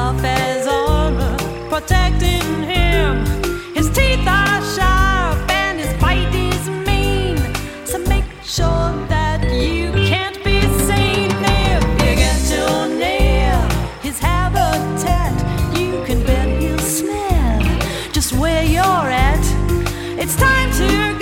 tough as armor, protecting him. His teeth are sharp and his bite is mean, so make sure that you can't be seen. If you get too near his habitat, you can bet he'll smell just where you're at. It's time to